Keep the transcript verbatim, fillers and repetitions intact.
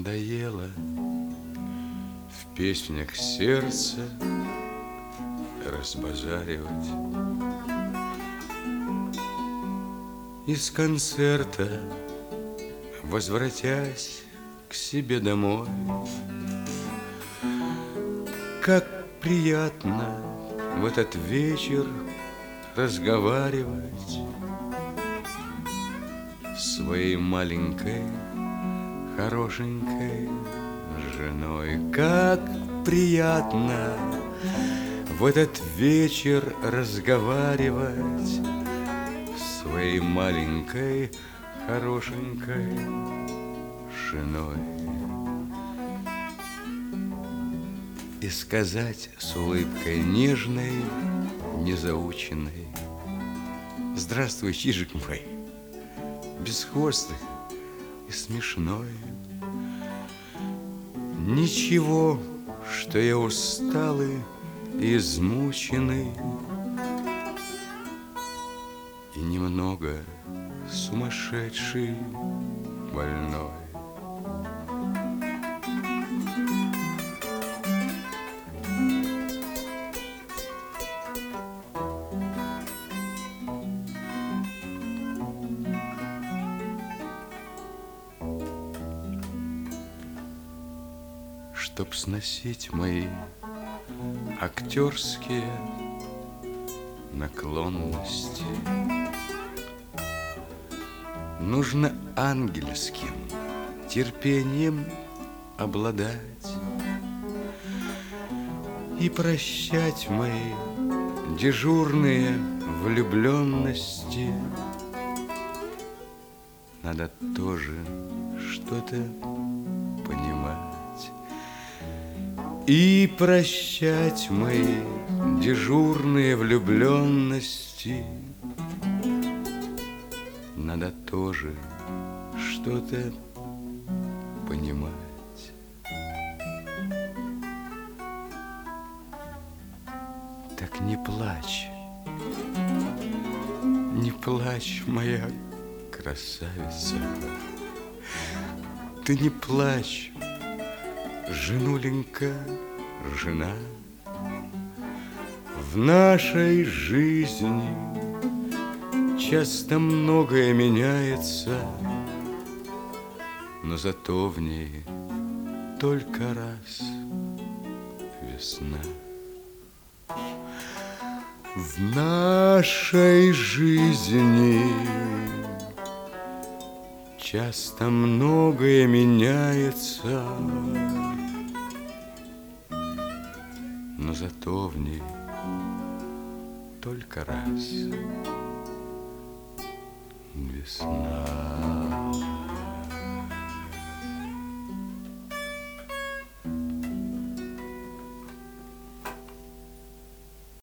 надоело в песнях сердце разбазаривать. Из концерта, возвратясь к себе домой, как приятно в этот вечер разговаривать с своей маленькой, хорошенькой женой. Как приятно в этот вечер разговаривать с своей маленькой, хорошенькой женой. И сказать с улыбкой нежной, незаученной: здравствуй, чижик мой, бесхвостый и смешной. Ничего, что я усталый и измученный, и немного сумасшедший, больной. Чтоб сносить мои актерские наклонности, нужно ангельским терпением обладать и прощать мои дежурные влюбленности. Надо тоже что-то понимать и прощать мои дежурные влюбленности. Надо тоже что-то понимать. Так не плачь, не плачь, моя красавица. Ты не плачь, женуленька, жена. В нашей жизни часто многое меняется, но зато в ней только раз весна. В нашей жизни часто многое меняется, но зато в ней только раз весна.